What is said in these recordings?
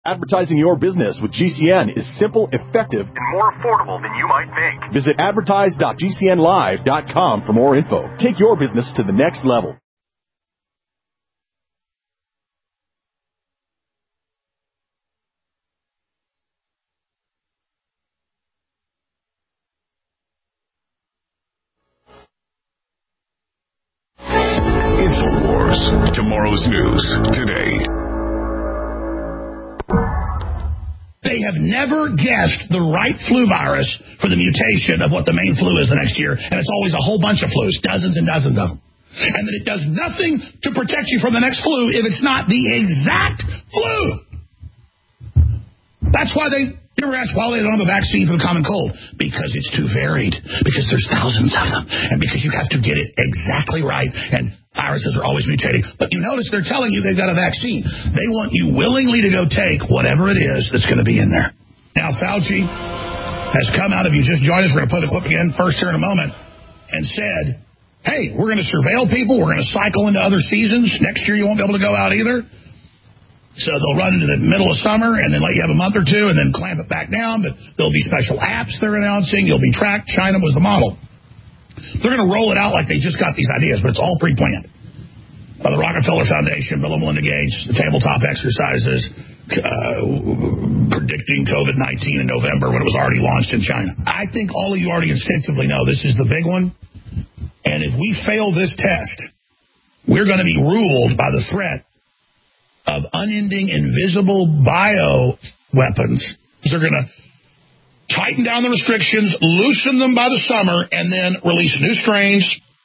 Advertising your business with GCN is simple, effective, and more affordable than you might think. Visit advertise.gcnlive.com for more info. Take your business to the next level. InfoWars. Tomorrow's news today. They have never guessed the right flu virus for the mutation of what the main flu is the next year, and it's always a whole bunch of flus, dozens and dozens of them. And that it does nothing to protect you from the next flu if it's not the exact flu. That's why they never ask why they don't have a vaccine for the common cold. Because it's too varied. Because there's thousands of them. And because you have to get it exactly right. And viruses are always mutating. But you notice they're telling you they've got a vaccine. They want you willingly to go take whatever it is that's going to be in there. Now, Fauci has come out, if you just joined us, we're going to play the clip again first here in a moment, and said, hey, we're going to surveil people. We're going to cycle into other seasons. Next year you won't be able to go out either. So they'll run into the middle of summer and then let you have a month or two and then clamp it back down. But there'll be special apps they're announcing. You'll be tracked. China was the model. They're going to roll it out like they just got these ideas, but it's all pre-planned. By the Rockefeller Foundation, Bill and Melinda Gates, the tabletop exercises, predicting COVID-19 in November when it was already launched in China. I think all of you already instinctively know this is the big one. And if we fail this test, we're going to be ruled by the threat of unending invisible bio weapons. They're going to tighten down the restrictions, loosen them by the summer, and then release new strains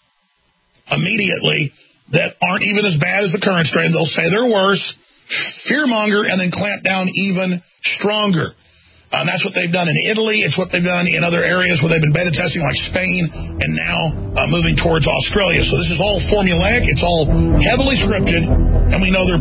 immediately that aren't even as bad as the current strain. They'll say they're worse, fearmonger, and then clamp down even stronger. That's what they've done in Italy. It's what they've done in other areas where they've been beta testing, like Spain, and now moving towards Australia. So this is all formulaic. It's all heavily scripted, and we know their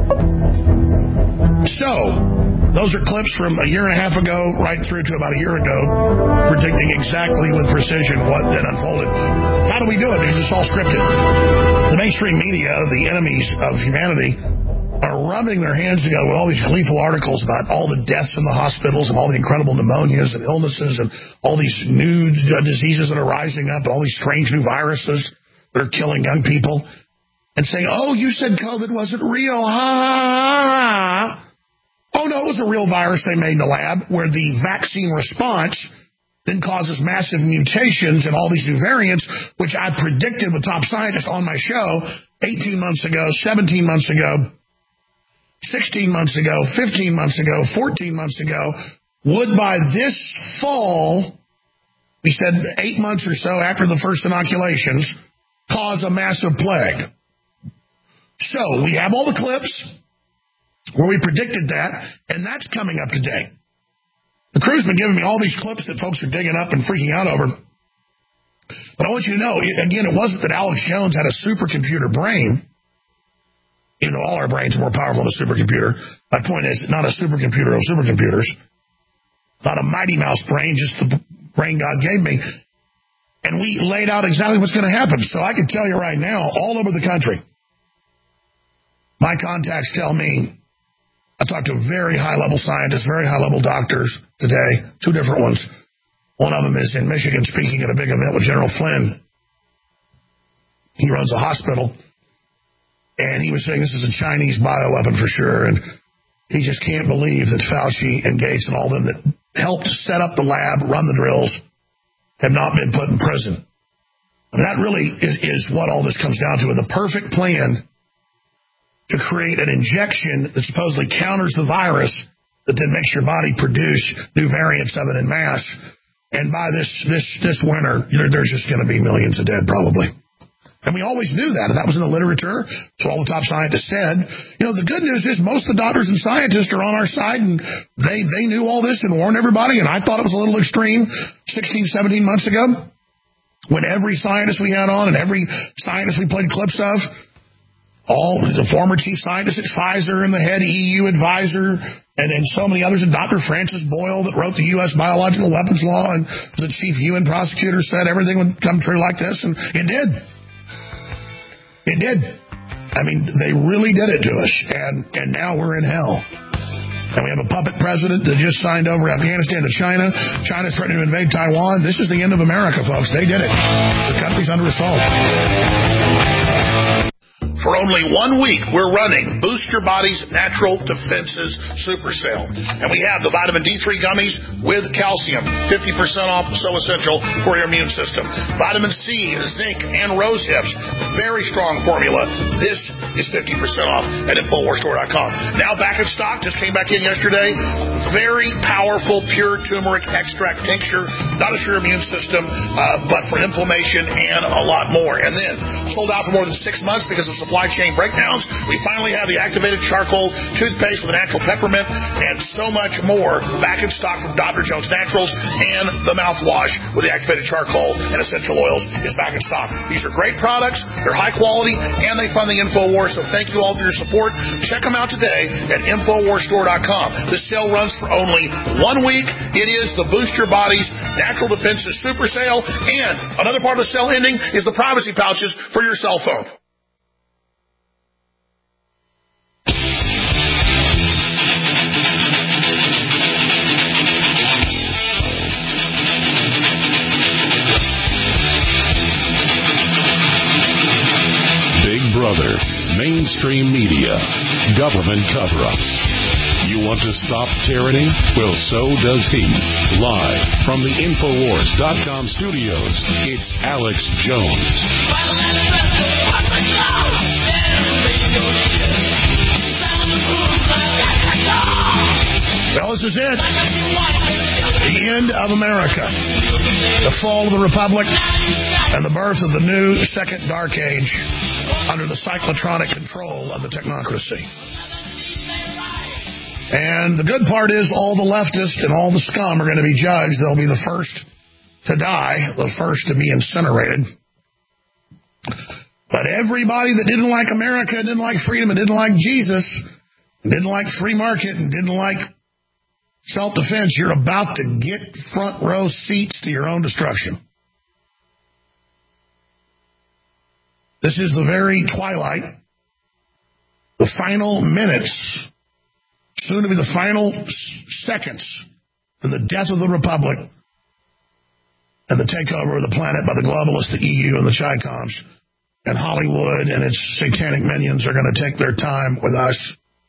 plan. So those are clips from a year and a half ago right through to about a year ago, predicting exactly with precision what then unfolded. How do we do it? Because it's all scripted. The mainstream media, the enemies of humanity, are rubbing their hands together with all these lethal articles about all the deaths in the hospitals and all the incredible pneumonias and illnesses and all these new diseases that are rising up and all these strange new viruses that are killing young people, and saying, oh, you said COVID wasn't real. Ha, ha, ha. Oh, no, it was a real virus they made in the lab where the vaccine response then causes massive mutations and all these new variants, which I predicted with top scientists on my show 18 months ago, 17 months ago, 16 months ago, 15 months ago, 14 months ago, would by this fall, we said 8 months or so after the first inoculations, cause a massive plague. So we have all the clips where we predicted that, and that's coming up today. The crew's been giving me all these clips that folks are digging up and freaking out over. But I want you to know, again, it wasn't that Alex Jones had a supercomputer brain. You know, all our brains are more powerful than a supercomputer. My point is, not a supercomputer of supercomputers. Not a Mighty Mouse brain, just the brain God gave me. And we laid out exactly what's going to happen. So I can tell you right now, all over the country, my contacts tell me, I talked to very high-level scientists, very high-level doctors today, 2 different ones. One of them is in Michigan speaking at a big event with General Flynn. He runs a hospital. And he was saying this is a Chinese bioweapon for sure. And he just can't believe that Fauci and Gates and all them that helped set up the lab, run the drills, have not been put in prison. I mean, that really is what all this comes down to. The perfect plan to create an injection that supposedly counters the virus that then makes your body produce new variants of it en masse. And by this winter, there's just going to be millions of dead probably. And we always knew that, and that was in the literature. So all the top scientists said. You know, the good news is most of the doctors and scientists are on our side, and they knew all this and warned everybody, and I thought it was a little extreme 16, 17 months ago when every scientist we had on and every scientist we played clips of, all the former chief scientist at Pfizer and the head EU advisor, and then so many others, and Dr. Francis Boyle that wrote the U.S. Biological Weapons Law, and the chief UN prosecutor said everything would come true like this, and it did. It did. I mean, they really did it to us, and now we're in hell. And we have a puppet president that just signed over Afghanistan to China. China's threatening to invade Taiwan. This is the end of America, folks. They did it. The country's under assault. For only 1 week, we're running Boost Your Body's Natural Defenses Super Sale. And we have the vitamin D3 gummies with calcium, 50% off, so essential for your immune system. Vitamin C, zinc, and rose hips, very strong formula. This is 50% off at InfoWarsStore.com. Now back in stock, just came back in yesterday. Very powerful pure turmeric extract tincture, not just for your immune system, but for inflammation and a lot more. And then sold out for more than 6 months because of supply chain breakdowns. We finally have the activated charcoal toothpaste with a natural peppermint and so much more back in stock from Dr. Jones Naturals, and the mouthwash with the activated charcoal and essential oils is back in stock. These are great products, they're high quality, and they fund the InfoWars, so thank you all for your support. Check them out today at InfoWarsStore.com. This sale runs for only 1 week. It is the Boost Your Body's Natural Defenses Super Sale, and another part of the sale ending is the privacy pouches for your cell phone. Brother, mainstream media, government cover-ups. You want to stop tyranny? Well, so does he. Live from the Infowars.com studios, it's Alex Jones. Well, this is it. The end of America. The fall of the Republic and the birth of the new second dark age under the cyclotronic control of the technocracy. And the good part is all the leftists and all the scum are going to be judged. They'll be the first to die, the first to be incinerated. But everybody that didn't like America, didn't like freedom, and didn't like Jesus, didn't like free market, and didn't like self-defense, you're about to get front row seats to your own destruction. This is the very twilight, the final minutes, soon to be the final seconds in the death of the Republic and the takeover of the planet by the globalists, the EU, and the Chi-Coms. And Hollywood and its satanic minions are going to take their time with us,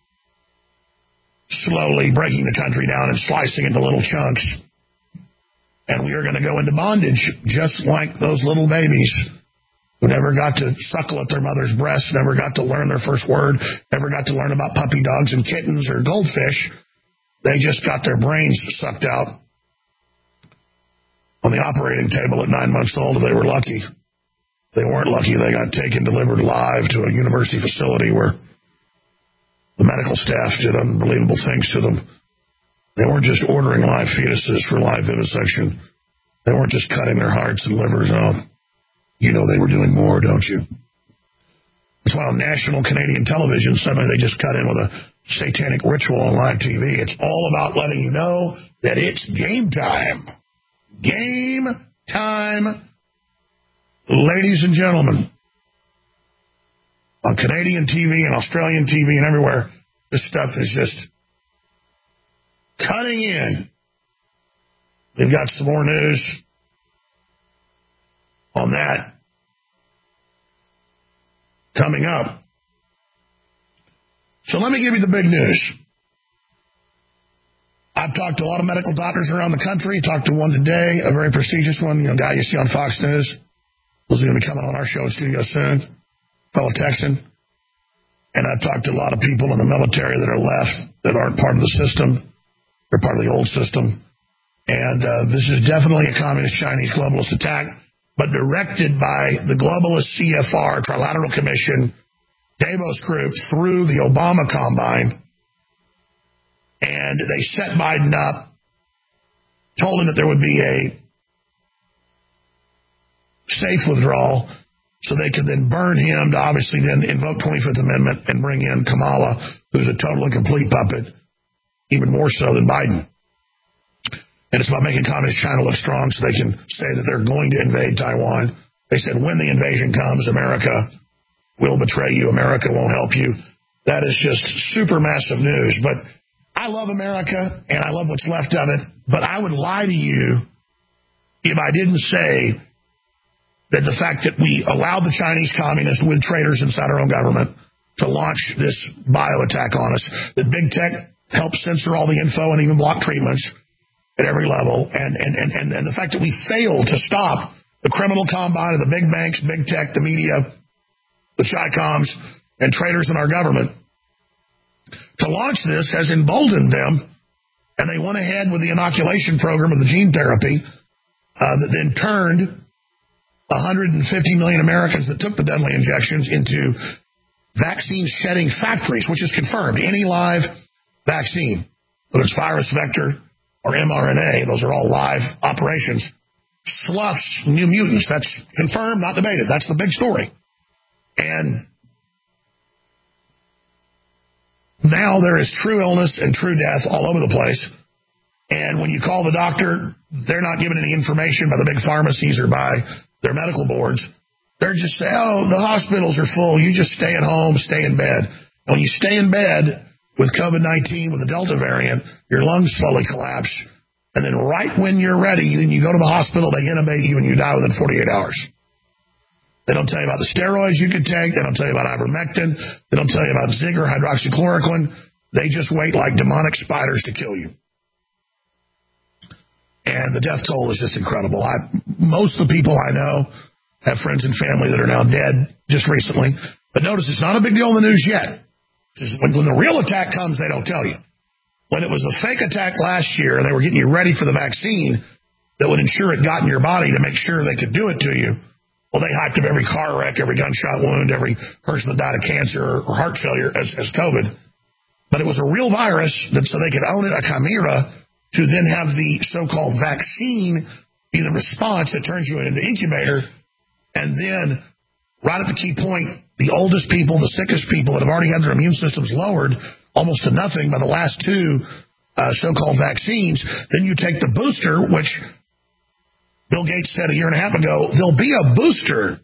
slowly breaking the country down and slicing into little chunks. And we are going to go into bondage, just like those little babies who never got to suckle at their mother's breast, never got to learn their first word, never got to learn about puppy dogs and kittens or goldfish. They just got their brains sucked out on the operating table at 9 months old if they were lucky. They weren't lucky. They got taken, delivered live to a university facility where the medical staff did unbelievable things to them. They weren't just ordering live fetuses for live vivisection. They weren't just cutting their hearts and livers off. You know they were doing more, don't you? That's why on national Canadian television, suddenly they just cut in with a satanic ritual on live TV. It's all about letting you know that it's game time. Game time. Ladies and gentlemen, on Canadian TV and Australian TV and everywhere, this stuff is just cutting in. We've got some more news on that coming up. So let me give you the big news. I've talked to a lot of medical doctors around the country. Talked to one today, a very prestigious one, a guy you see on Fox News. Who's going to be coming on our show in studio soon, fellow Texan. And I've talked to a lot of people in the military that are left that aren't part of the system. They're part of the old system. And this is definitely a communist Chinese globalist attack, but directed by the globalist CFR, Trilateral Commission, Davos Group, through the Obama Combine. And they set Biden up, told him that there would be a safe withdrawal so they could then burn him to obviously then invoke 25th Amendment and bring in Kamala, who's a total and complete puppet, even more so than Biden. And it's about making communist China look strong so they can say that they're going to invade Taiwan. They said when the invasion comes, America will betray you. America won't help you. That is just super massive news. But I I love America, and I love what's left of it, but I would lie to you if I didn't say that the fact that we allowed the Chinese communists with traitors inside our own government to launch this bio attack on us, that big tech helped censor all the info and even block treatments at every level, and the fact that we failed to stop the criminal combine of the big banks, big tech, the media, the Chi-Coms, and traitors in our government, to launch this has emboldened them, and they went ahead with the inoculation program of the gene therapy that then turned 150 million Americans that took the deadly injections into vaccine-shedding factories, which is confirmed. Any live vaccine, whether it's virus, vector, or mRNA, those are all live operations, sloughs new mutants. That's confirmed, not debated. That's the big story. And now there is true illness and true death all over the place. And when you call the doctor, they're not given any information by the big pharmacies or by their medical boards. They're just saying, oh, the hospitals are full. You just stay at home, stay in bed. And when you stay in bed with COVID-19, with the Delta variant, your lungs slowly collapse. And then right when you're ready, and you go to the hospital, they intubate you and you die within 48 hours. They don't tell you about the steroids you could take. They don't tell you about ivermectin. They don't tell you about Zig or hydroxychloroquine. They just wait like demonic spiders to kill you. And the death toll is just incredible. Most of the people I know have friends and family that are now dead just recently. But notice it's not a big deal in the news yet. When the real attack comes, they don't tell you. When it was the fake attack last year, they were getting you ready for the vaccine that would ensure it got in your body to make sure they could do it to you. Well, they hyped up every car wreck, every gunshot wound, every person that died of cancer or heart failure as COVID. But it was a real virus that so they could own it, a chimera, to then have the so-called vaccine be the response that turns you into an incubator. And then, right at the key point, the oldest people, the sickest people that have already had their immune systems lowered almost to nothing by the last two so-called vaccines, then you take the booster, which Bill Gates said a year and a half ago, there'll be a booster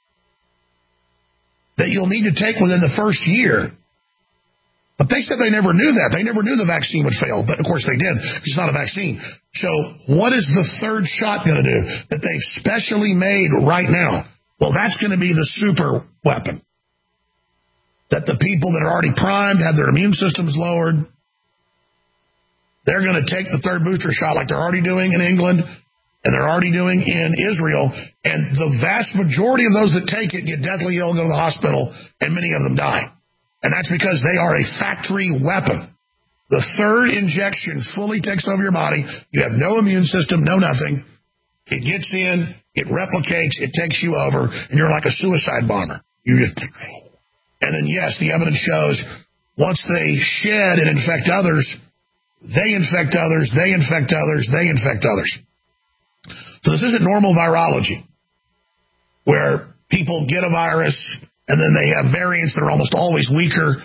that you'll need to take within the first year. But they said they never knew that. They never knew the vaccine would fail. But, of course, they did. It's not a vaccine. So what is the third shot going to do that they've specially made right now? Well, that's going to be the super weapon. That the people that are already primed, have their immune systems lowered, they're going to take the third booster shot like they're already doing in England and they're already doing in Israel. And the vast majority of those that take it get deathly ill, go to the hospital, and many of them die. And that's because they are a factory weapon. The third injection fully takes over your body. You have no immune system, no nothing. It gets in, it replicates, it takes you over, and you're like a suicide bomber. You just, and then, yes, the evidence shows once they shed and infect others, they infect others, they infect others, they infect others. So this isn't normal virology, where people get a virus and then they have variants that are almost always weaker.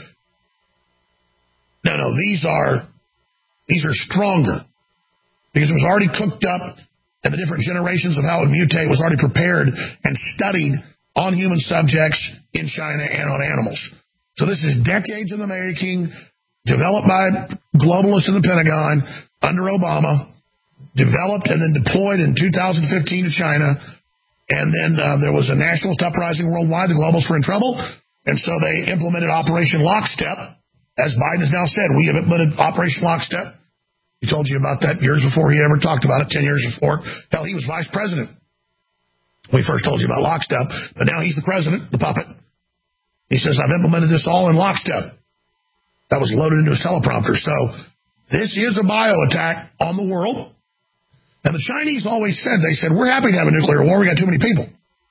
No, these are stronger because it was already cooked up and the different generations of how it would mutate was already prepared and studied on human subjects in China and on animals. So this is decades in the making, developed by globalists in the Pentagon under Obama, developed and then deployed in 2015 to China. And then there was a nationalist uprising worldwide. The globalists were in trouble. And so they implemented Operation Lockstep. As Biden has now said, we have implemented Operation Lockstep. He told you about that years before he ever talked about it, 10 years before. Hell, he was vice president. We first told you about Lockstep. But now he's the president, the puppet. He says, I've implemented this all in Lockstep. That was loaded into his teleprompter. So this is a bio attack on the world. And the Chinese always said, they said, we're happy to have a nuclear war. We got too many people.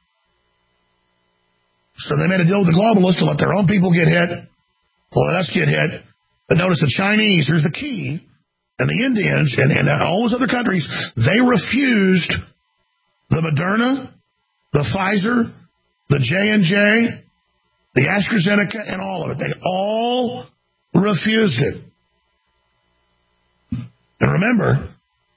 So they made a deal with the globalists to let their own people get hit, let us get hit. But notice the Chinese, here's the key, and the Indians and all those other countries, they refused the Moderna, the Pfizer, the J&J, the AstraZeneca, and all of it. They all refused it. And remember,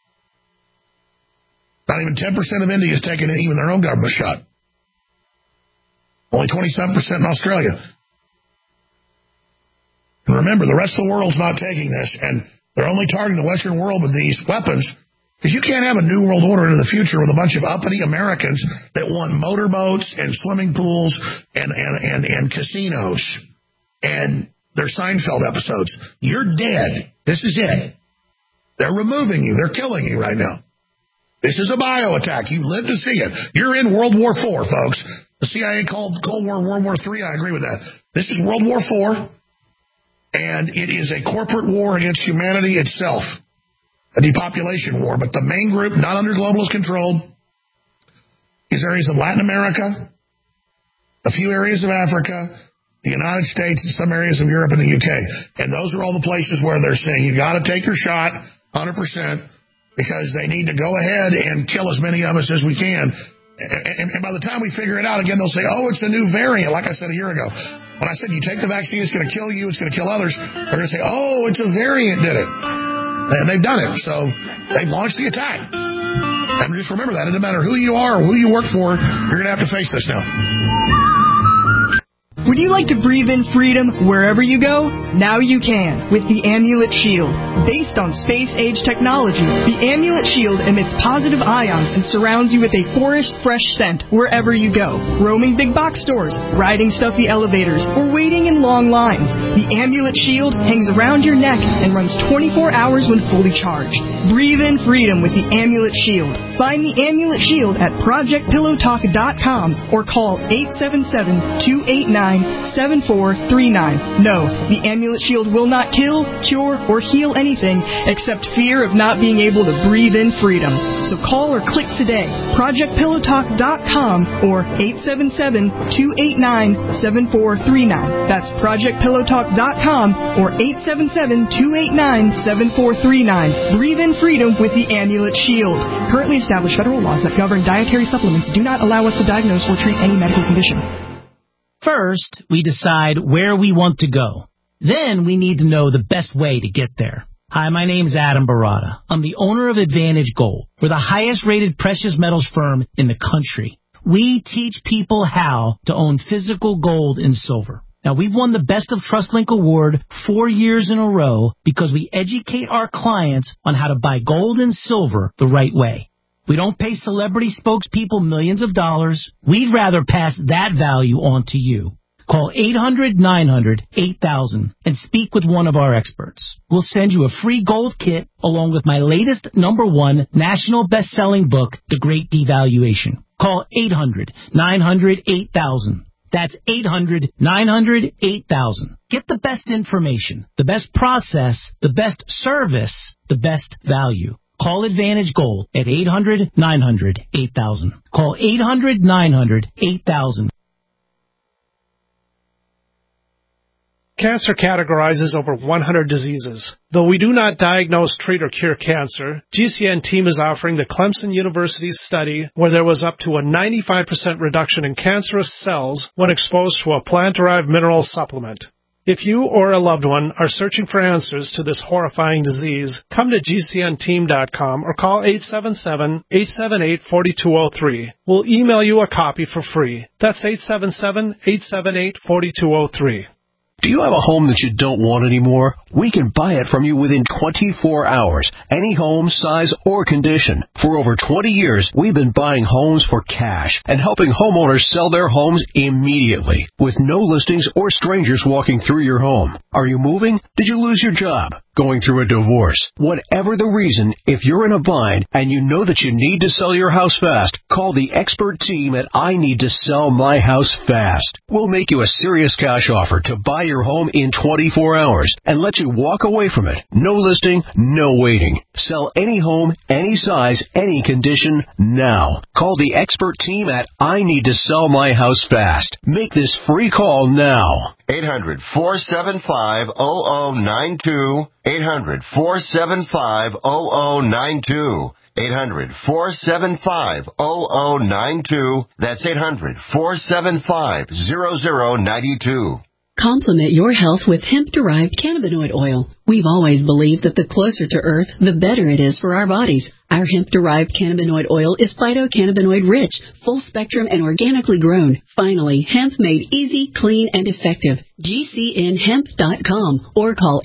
not even 10% of India is taking even their own government shot. Only 27% in Australia. And remember, the rest of the world's not taking this. And They're only targeting the Western world with these weapons because you can't have a new world order in the future with a bunch of uppity Americans that want motorboats and swimming pools and casinos and their Seinfeld episodes. You're dead. This is it. They're removing you. They're killing you right now. This is a bio attack. You live to see it. You're in World War IV, folks. The CIA called Cold War World War III. I agree with that. This is World War IV, and it is a corporate war against humanity itself, a depopulation war. But the main group, not under globalist control, is areas of Latin America, a few areas of Africa, the United States, and some areas of Europe and the UK. And those are all the places where they're saying you got to take your shot 100%. Because they need to go ahead and kill as many of us as we can. And by the time we figure it out, again, they'll say, oh, it's a new variant, like I said a year ago. When I said you take the vaccine, it's going to kill you, it's going to kill others, they're going to say, oh, it's a variant did it. And they've done it. So they've launched the attack. And just remember that. It doesn't matter who you are or who you work for, you're going to have to face this now. Would you like to breathe in freedom wherever you go? Now you can with the Amulet Shield. Based on space-age technology, the Amulet Shield emits positive ions and surrounds you with a forest fresh scent wherever you go. Roaming big box stores, riding stuffy elevators, or waiting in long lines. The Amulet Shield hangs around your neck and runs 24 hours when fully charged. Breathe in freedom with the Amulet Shield. Find the Amulet Shield at ProjectPillowTalk.com or call 877-289-7439. No, the Amulet Shield will not kill, cure, or heal anything except fear of not being able to breathe in freedom. So call or click today, ProjectPillowTalk.com or 877-289-7439. That's ProjectPillowTalk.com or 877-289-7439. Breathe in freedom with the Amulet Shield. Currently established federal laws that govern dietary supplements do not allow us to diagnose or treat any medical condition. First, we decide where we want to go. Then we need to know the best way to get there. Hi, my name is Adam Barata. I'm the owner of Advantage Gold. We're the highest-rated precious metals firm in the country. We teach people how to own physical gold and silver. Now, we've won the Best of TrustLink Award 4 years in a row because we educate our clients on how to buy gold and silver the right way. We don't pay celebrity spokespeople millions of dollars. We'd rather pass that value on to you. Call 800-900-8000 and speak with one of our experts. We'll send you a free gold kit along with my latest #1 national best-selling book, The Great Devaluation. Call 800-900-8000. That's 800-900-8000. Get the best information, the best process, the best service, the best value. Call Advantage Gold at 800-900-8000. Call 800-900-8000. Cancer categorizes over 100 diseases. Though we do not diagnose, treat, or cure cancer, GCN team is offering the Clemson University's study where there was up to a 95% reduction in cancerous cells when exposed to a plant-derived mineral supplement. If you or a loved one are searching for answers to this horrifying disease, come to GCNteam.com or call 877-878-4203. We'll email you a copy for free. That's 877-878-4203. Do you have a home that you don't want anymore? We can buy it from you within 24 hours, any home, size, or condition. For over 20 years, we've been buying homes for cash and helping homeowners sell their homes immediately with no listings or strangers walking through your home. Are you moving? Did you lose your job? Going through a divorce? Whatever the reason, if you're in a bind and you know that you need to sell your house fast, call the expert team at I Need to Sell My House Fast. We'll make you a serious cash offer to buy your home in 24 hours and let you walk away from it. No listing, no waiting. Sell any home, any size, any condition now. Call the expert team at I Need to Sell My House Fast. Make this free call now. 800-475-0092. 800-475-0092. 800-475-0092. That's 800-475-0092. Complement your health with hemp-derived cannabinoid oil. We've always believed that the closer to Earth, the better it is for our bodies. Our hemp-derived cannabinoid oil is phytocannabinoid rich, full spectrum, and organically grown. Finally, hemp made easy, clean, and effective. GCNhemp.com or call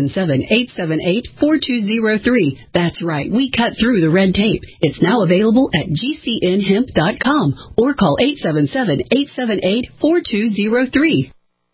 877-878-4203. That's right, we cut through the red tape. It's now available at GCNhemp.com or call 877-878-4203.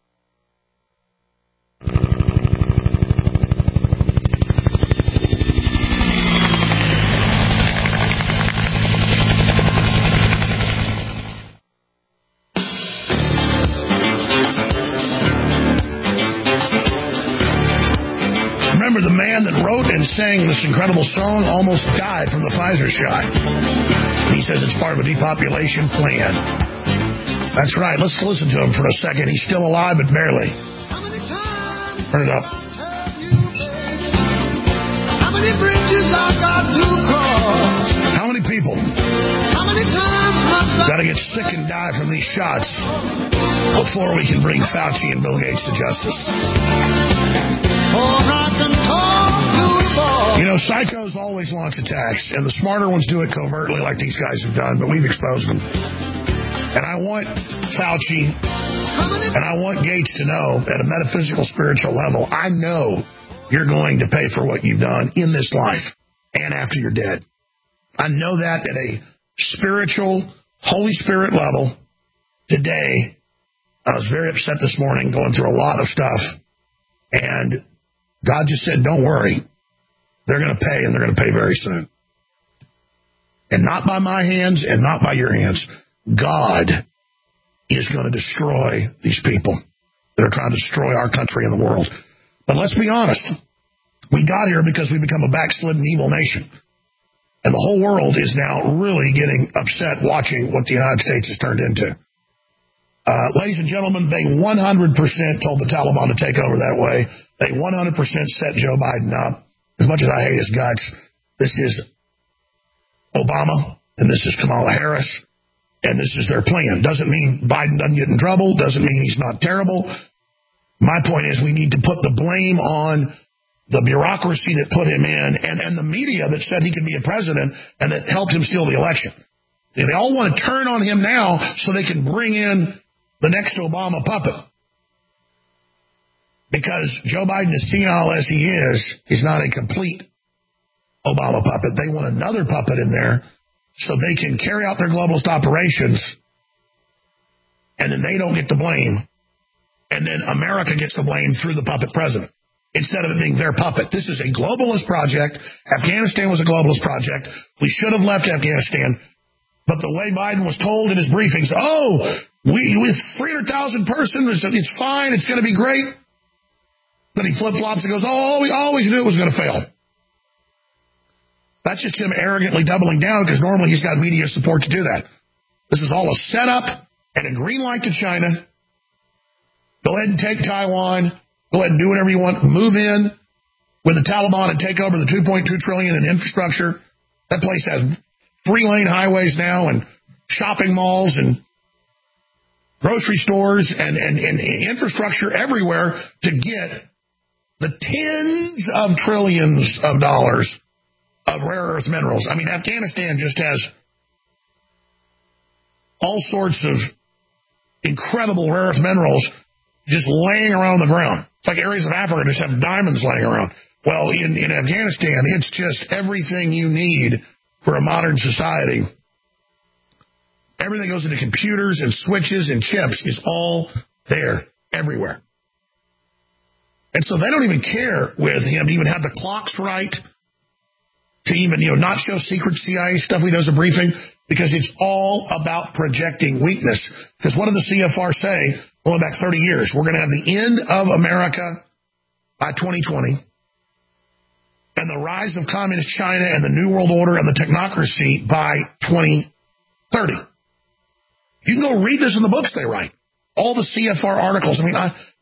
Remember, the man that wrote and sang this incredible song almost died from the Pfizer shot. He says it's part of a depopulation plan. That's right. Let's listen to him for a second. He's still alive, but barely. Turn it up. How many bridges I've got to cross? How many people? How many times must I... Got to get sick and die from these shots before we can bring Fauci and Bill Gates to justice. You know, psychos always launch attacks, and the smarter ones do it covertly like these guys have done, but we've exposed them. And I want Fauci and I want Gates to know at a metaphysical, spiritual level, I know you're going to pay for what you've done in this life and after you're dead. I know that at a spiritual, Holy Spirit level. Today, I was very upset this morning going through a lot of stuff, and God just said, don't worry. They're going to pay, and they're going to pay very soon. And not by my hands and not by your hands. God is going to destroy these people that are trying to destroy our country and the world. But let's be honest. We got here because we become a backslidden evil nation. And the whole world is now really getting upset watching what the United States has turned into. Ladies and gentlemen, they 100% told the Taliban to take over that way. They 100% set Joe Biden up. As much as I hate his guts, this is Obama, and this is Kamala Harris, and this is their plan. Doesn't mean Biden doesn't get in trouble. Doesn't mean he's not terrible. My point is we need to put the blame on the bureaucracy that put him in and the media that said he could be a president and that helped him steal the election. They all want to turn on him now so they can bring in the next Obama puppet. Because Joe Biden, as senile as he is, he's not a complete Obama puppet. They want another puppet in there so they can carry out their globalist operations, and then they don't get the blame, and then America gets the blame through the puppet president, instead of it being their puppet. This is a globalist project. Afghanistan was a globalist project. We should have left Afghanistan, but the way Biden was told in his briefings, with 300,000 persons, it's fine, it's going to be great. Then he flip-flops and goes, we always knew it was going to fail. That's just him arrogantly doubling down because normally he's got media support to do that. This is all a setup and a green light to China. Go ahead and take Taiwan. Go ahead and do whatever you want. Move in with the Taliban and take over the $2.2 trillion in infrastructure. That place has 3-lane highways now and shopping malls and grocery stores and infrastructure everywhere to get the tens of trillions of dollars of rare earth minerals. I mean, Afghanistan just has all sorts of incredible rare earth minerals just laying around the ground. It's like areas of Africa just have diamonds laying around. Well, in Afghanistan, it's just everything you need for a modern society. Everything goes into computers and switches and chips is all there, everywhere. And so they don't even care with him to even have the clocks right, to even, not show secret CIA stuff when he does a briefing, because it's all about projecting weakness. Because what did the CFR say going back 30 years? We're going to have the end of America by 2020 and the rise of communist China and the New World Order and the technocracy by 2030. You can go read this in the books they write. All the CFR articles. I mean,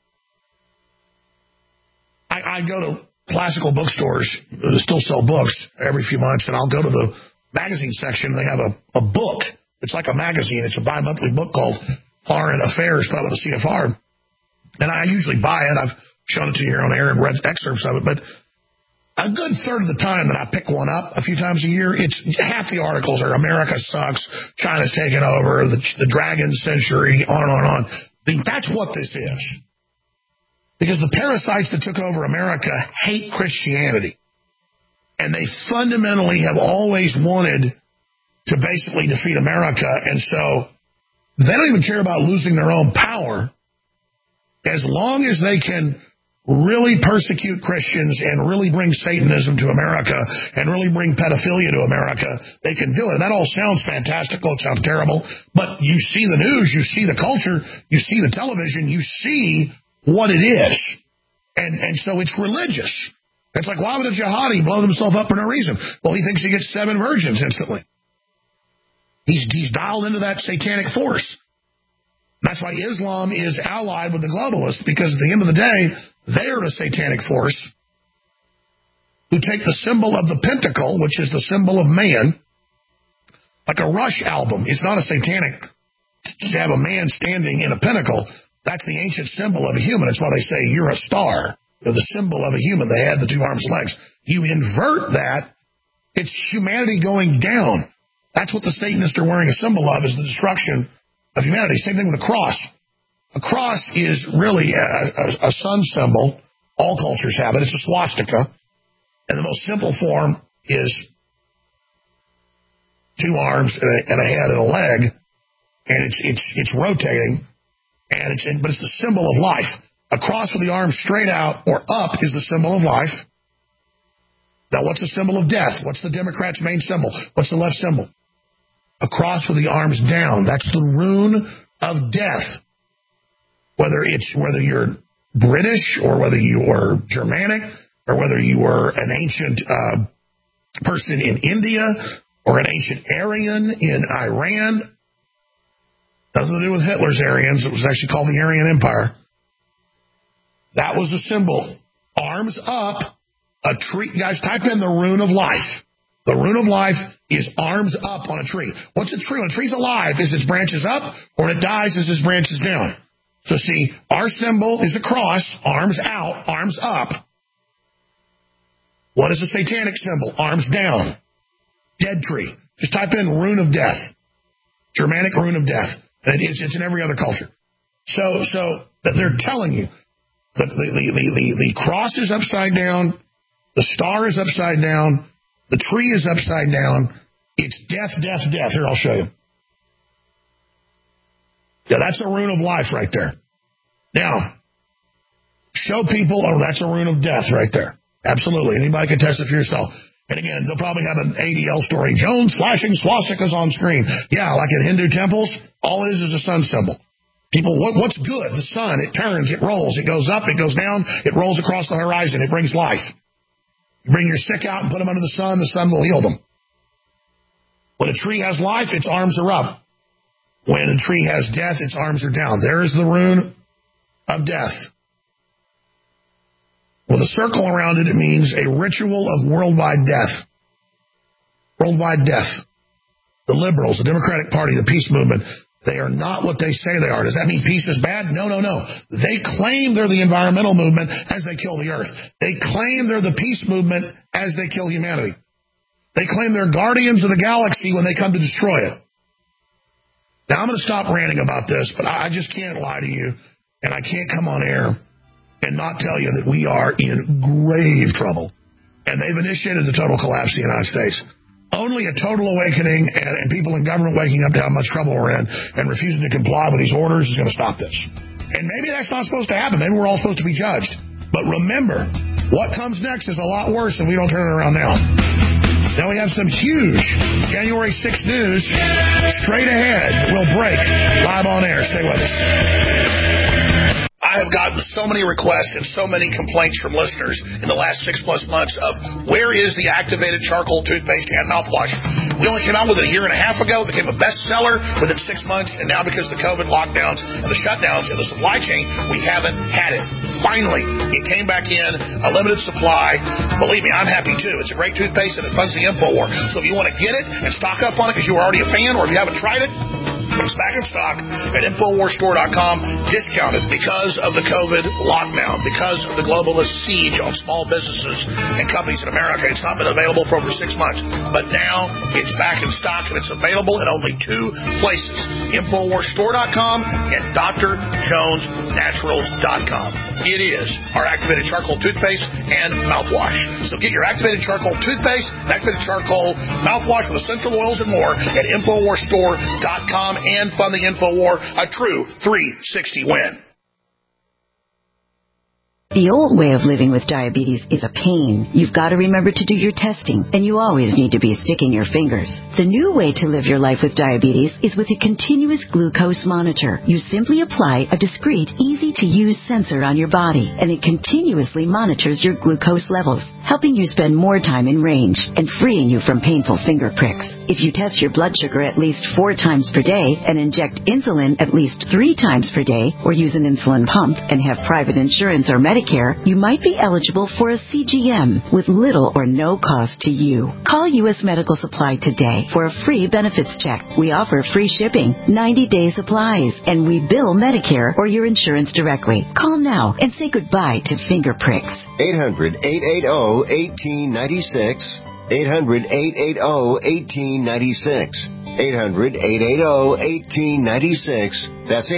I go to classical bookstores that still sell books every few months, and I'll go to the magazine section. They have a book. It's like a magazine. It's a bi-monthly book called Foreign Affairs, put out with the CFR. and I usually buy it. I've shown it to you here on air and read excerpts of it, but a good third of the time that I pick one up a few times a year, it's half the articles are America sucks, China's taken over, the dragon century, on and on and on. I mean, that's what this is. Because the parasites that took over America hate Christianity. And they fundamentally have always wanted to basically defeat America. And so they don't even care about losing their own power. As long as they can really persecute Christians and really bring Satanism to America and really bring pedophilia to America, they can do it. And that all sounds fantastical. It sounds terrible. But you see the news, you see the culture, you see the television, you see what it is. And so it's religious. It's like, why would a jihadi blow himself up for no reason? Well, he thinks he gets 7 virgins instantly. He's dialed into that satanic force. That's why Islam is allied with the globalists, because at the end of the day, they are a satanic force who take the symbol of the pentacle, which is the symbol of man, like a Rush album. It's not a satanic to have a man standing in a pinnacle. That's the ancient symbol of a human. That's why they say you're a star. You're the symbol of a human. They had the 2 arms and legs. You invert that, it's humanity going down. That's what the Satanists are wearing a symbol of, is the destruction of humanity. Same thing with a cross. A cross is really a sun symbol. All cultures have it. It's a swastika. And the most simple form is 2 arms and a head and a leg. And it's rotating. But it's the symbol of life. A cross with the arms straight out or up is the symbol of life. Now, what's the symbol of death? What's the Democrats' main symbol? What's the left symbol? A cross with the arms down. That's the rune of death. Whether you're British or whether you are Germanic or whether you were an ancient person in India or an ancient Aryan in Iran. Nothing to do with Hitler's Aryans. It was actually called the Aryan Empire. That was the symbol. Arms up. A tree. Guys, type in the rune of life. The rune of life is arms up on a tree. What's a tree? When a tree's alive, is its branches up, or when it dies, is its branches down? So see, our symbol is a cross, arms out, arms up. What is a satanic symbol? Arms down. Dead tree. Just type in rune of death. Germanic rune of death. And it's in every other culture. So they're telling you that the cross is upside down, the star is upside down, the tree is upside down. It's death, death, death. Here, I'll show you. Yeah, that's a rune of life right there. Now, show people, oh, that's a rune of death right there. Absolutely. Anybody can test it for yourself. And again, they'll probably have an ADL story. Jones flashing swastikas on screen. Yeah, like in Hindu temples, all it is a sun symbol. People, what's good? The sun, it turns, it rolls, it goes up, it goes down, it rolls across the horizon, it brings life. You bring your sick out and put them under the sun will heal them. When a tree has life, its arms are up. When a tree has death, its arms are down. There's the rune of death. With a circle around it, it means a ritual of worldwide death. Worldwide death. The liberals, the Democratic Party, the peace movement, they are not what they say they are. Does that mean peace is bad? No. They claim they're the environmental movement as they kill the earth. They claim they're the peace movement as they kill humanity. They claim they're guardians of the galaxy when they come to destroy it. Now, I'm going to stop ranting about this, but I just can't lie to you, and I can't come on air and not tell you that we are in grave trouble. And they've initiated the total collapse of the United States. Only a total awakening and people in government waking up to how much trouble we're in and refusing to comply with these orders is going to stop this. And maybe that's not supposed to happen. Maybe we're all supposed to be judged. But remember, what comes next is a lot worse if we don't turn it around now. Now we have some huge January 6th news straight ahead. We'll break live on air. Stay with us. I have gotten so many requests and so many complaints from listeners in the last 6+ months of where is the activated charcoal toothpaste and mouthwash. We only came out with it a year and a half ago. It became a bestseller within 6 months, and now because of the COVID lockdowns and the shutdowns and the supply chain, we haven't had it. Finally, it came back in, a limited supply. Believe me, I'm happy too. It's a great toothpaste and it funds the InfoWar. So if you want to get it and stock up on it because you were already a fan or if you haven't tried it, It's back in stock at InfoWarsStore.com, discounted because of the COVID lockdown, because of the globalist siege on small businesses and companies in America. It's not been available for over 6 months, but now it's back in stock, and it's available at only 2 places, InfoWarsStore.com and DrJonesNaturals.com. It is our activated charcoal toothpaste and mouthwash. So get your activated charcoal toothpaste, activated charcoal mouthwash with essential oils and more at InfoWarsStore.com and fund the InfoWar, a true 360 win. The old way of living with diabetes is a pain. You've got to remember to do your testing, and you always need to be sticking your fingers. The new way to live your life with diabetes is with a continuous glucose monitor. You simply apply a discreet, easy-to-use sensor on your body, and it continuously monitors your glucose levels, helping you spend more time in range and freeing you from painful finger pricks. If you test your blood sugar at least 4 times per day and inject insulin at least 3 times per day, or use an insulin pump and have private insurance or Medicare, you might be eligible for a CGM with little or no cost to you. Call U.S. Medical Supply today for a free benefits check. We offer free shipping, 90-day supplies, and we bill Medicare or your insurance directly. Call now and say goodbye to finger pricks. 800-880-1896. 800-880-1896. 800-880-1896. That's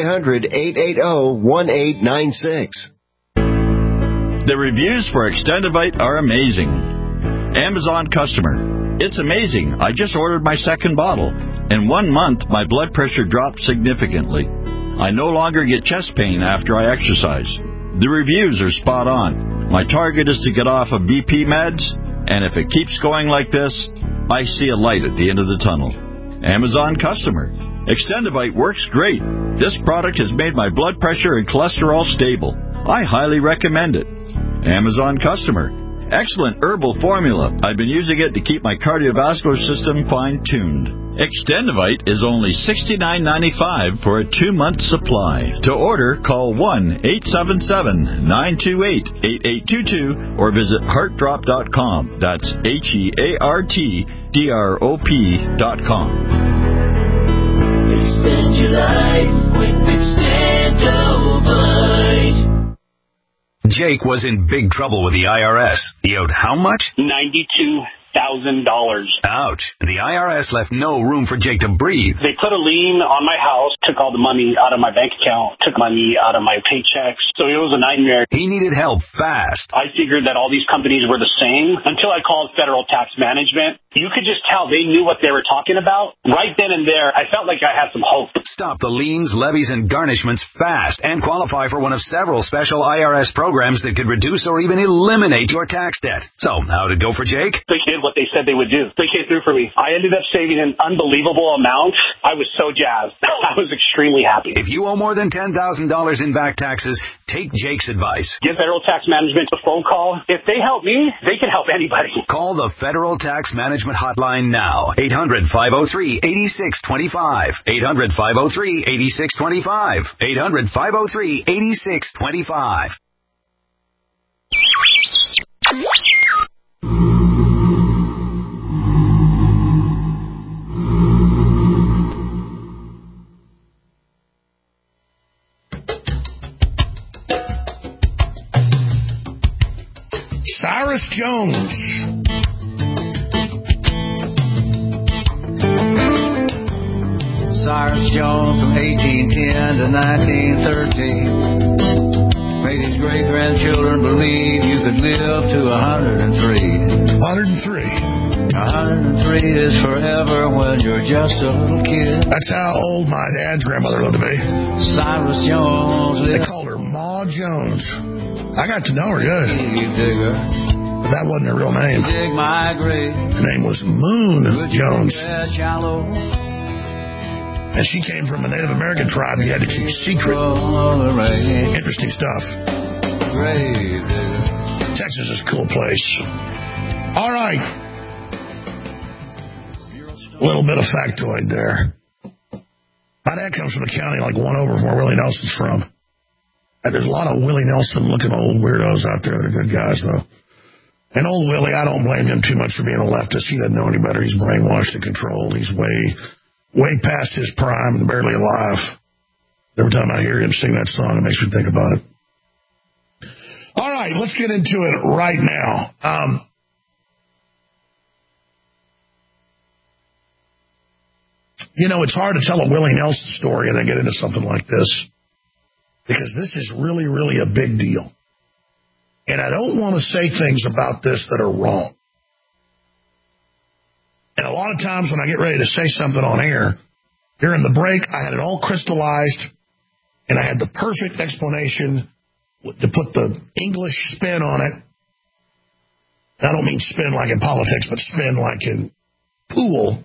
800-880-1896. The reviews for Extendivite are amazing. Amazon customer. It's amazing. I just ordered my second bottle. In 1 month, my blood pressure dropped significantly. I no longer get chest pain after I exercise. The reviews are spot on. My target is to get off of BP meds, and if it keeps going like this, I see a light at the end of the tunnel. Amazon customer. Extendivite works great. This product has made my blood pressure and cholesterol stable. I highly recommend it. Amazon customer. Excellent herbal formula. I've been using it to keep my cardiovascular system fine-tuned. Extendivite is only $69.95 for a 2-month supply. To order, call 1-877-928-8822 or visit heartdrop.com. That's HEARTDROP.com. Extend your life with Extendivite. Jake was in big trouble with the IRS. He owed how much? $92,000. Ouch. The IRS left no room for Jake to breathe. They put a lien on my house, took all the money out of my bank account, took money out of my paychecks. So it was a nightmare. He needed help fast. I figured that all these companies were the same until I called Federal Tax Management. You could just tell they knew what they were talking about. Right then and there, I felt like I had some hope. Stop the liens, levies, and garnishments fast and qualify for one of several special IRS programs that could reduce or even eliminate your tax debt. So, how did it go for Jake? They did what they said they would do. They came through for me. I ended up saving an unbelievable amount. I was so jazzed. I was extremely happy. If you owe more than $10,000 in back taxes, take Jake's advice. Give Federal Tax Management a phone call. If they help me, they can help anybody. Call the Federal Tax Management hotline now. 800-503-8625. 800-503-8625. 800-503-8625. Cyrus Jones. Cyrus Jones from 1810 to 1913 made his great-grandchildren believe you could live to 103. 103. 103 is forever when you're just a little kid. That's how old my dad's grandmother lived to be. Cyrus Jones. They called her Ma Jones. I got to know her good. Digger. But that wasn't her real name. Dig my grave. Her name was Moon Jones. And she came from a Native American tribe you had to keep secret. Interesting stuff. Texas is a cool place. All right. A little bit of factoid there. My dad comes from a county like one over from where Willie Nelson's from. And there's a lot of Willie Nelson-looking old weirdos out there that are good guys, though. And old Willie, I don't blame him too much for being a leftist. He doesn't know any better. He's brainwashed and controlled. He's way way past his prime and barely alive. Every time I hear him sing that song, it makes me think about it. All right, let's get into it right now. It's hard to tell a Willie Nelson story and then get into something like this, because this is really, really a big deal. And I don't want to say things about this that are wrong. And a lot of times when I get ready to say something on air, during the break, I had it all crystallized, and I had the perfect explanation to put the English spin on it. I don't mean spin like in politics, but spin like in pool.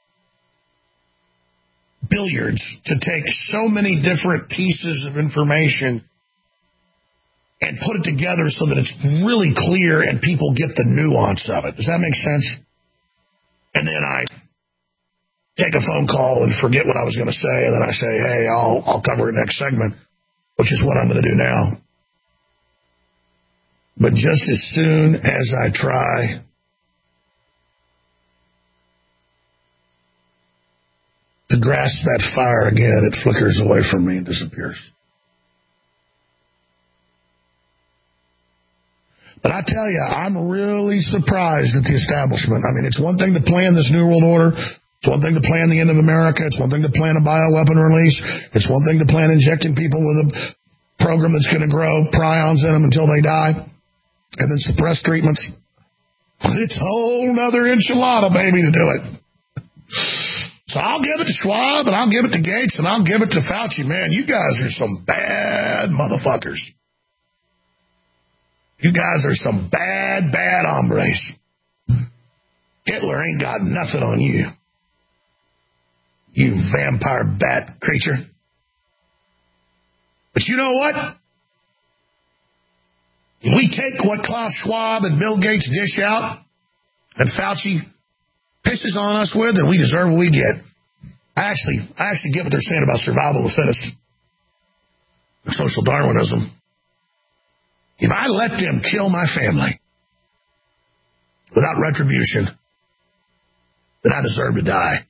Billiards, to take so many different pieces of information and put it together so that it's really clear and people get the nuance of it. Does that make sense? And then I take a phone call and forget what I was going to say, and then I say, hey, I'll cover it next segment, which is what I'm going to do now. But just as soon as I try to grasp that fire again, it flickers away from me and disappears. But I tell you, I'm really surprised at the establishment. I mean, it's one thing to plan this New World Order. It's one thing to plan the end of America. It's one thing to plan a bioweapon release. It's one thing to plan injecting people with a program that's going to grow prions in them until they die, and then suppress treatments. But it's a whole nother enchilada, baby, to do it. So I'll give it to Schwab, and I'll give it to Gates, and I'll give it to Fauci. Man, you guys are some bad motherfuckers. You guys are some bad, bad hombres. Hitler ain't got nothing on you. You vampire bat creature. But you know what? If we take what Klaus Schwab and Bill Gates dish out, and Fauci pisses on us with, and we deserve what we get. I actually get what they're saying about survival of the fittest and social Darwinism. If I let them kill my family without retribution, then I deserve to die.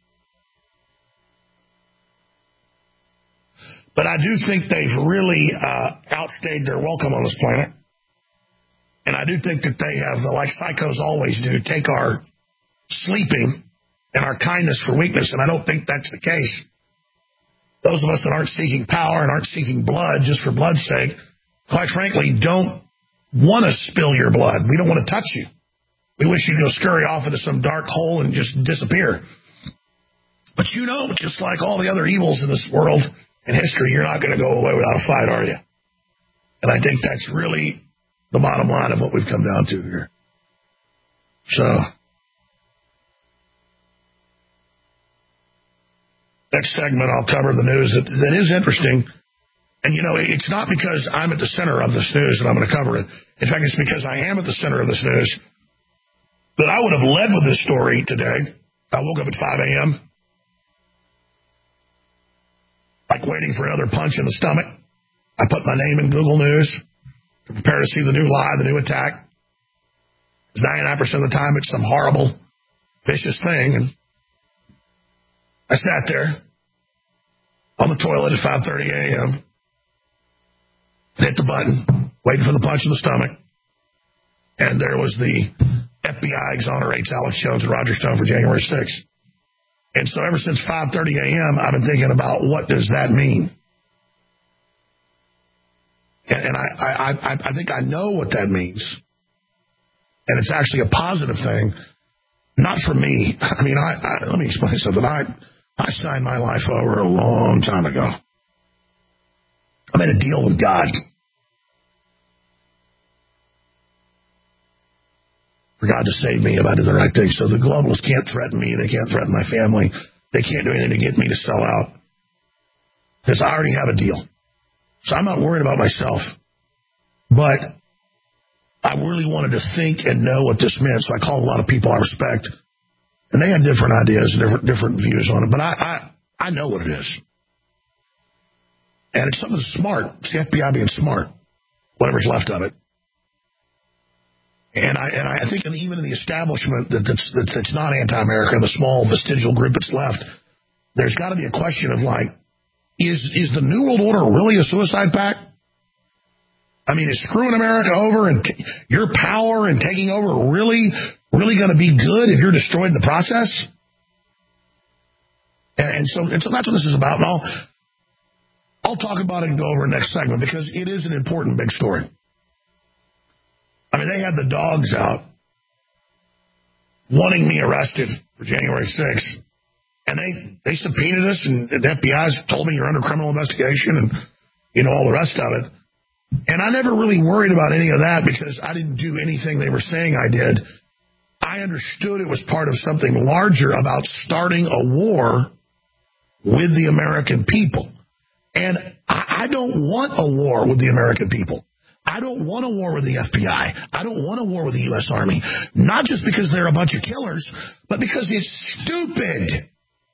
But I do think they've really outstayed their welcome on this planet. And I do think that they have, like psychos always do, take our sleeping and our kindness for weakness, and I don't think that's the case. Those of us that aren't seeking power and aren't seeking blood just for blood's sake, quite frankly, don't want to spill your blood. We don't want to touch you. We wish you'd go scurry off into some dark hole and just disappear. But just like all the other evils in this world and history, you're not going to go away without a fight, are you? And I think that's really the bottom line of what we've come down to here. So, next segment, I'll cover the news that is interesting. And, it's not because I'm at the center of this news that I'm going to cover it. In fact, it's because I am at the center of this news that I would have led with this story today. I woke up at 5 a.m., like waiting for another punch in the stomach. I put my name in Google News to prepare to see the new lie, the new attack. 99% of the time, it's some horrible, vicious thing. And I sat there on the toilet at 5:30 a.m., hit the button, waiting for the punch in the stomach. And there was the FBI exonerates Alex Jones and Roger Stone for January 6th. And so ever since 5:30 a.m., I've been thinking about what does that mean? And I think I know what that means. And it's actually a positive thing, not for me. I mean, let me explain something. I signed my life over a long time ago. I made a deal with God. For God to save me if I did the right thing. So the globalists can't threaten me. They can't threaten my family. They can't do anything to get me to sell out. Because I already have a deal. So I'm not worried about myself. But I really wanted to think and know what this meant. So I called a lot of people I respect. And they had different ideas, different views on it. But I know what it is. And it's something smart. It's the FBI being smart. Whatever's left of it. And I think even in the establishment that's not anti-American, the small vestigial group that's left, there's got to be a question of, like, is the New World Order really a suicide pact? I mean, is screwing America over and your power and taking over really going to be good if you're destroyed in the process? And so that's what this is about. And I'll talk about it and go over the next segment because it is an important big story. I mean, they had the dogs out wanting me arrested for January 6th. And they subpoenaed us, and the FBI told me you're under criminal investigation and, all the rest of it. And I never really worried about any of that because I didn't do anything they were saying I did. I understood it was part of something larger about starting a war with the American people. And I don't want a war with the American people. I don't want a war with the FBI. I don't want a war with the U.S. Army. Not just because they're a bunch of killers, but because it's stupid.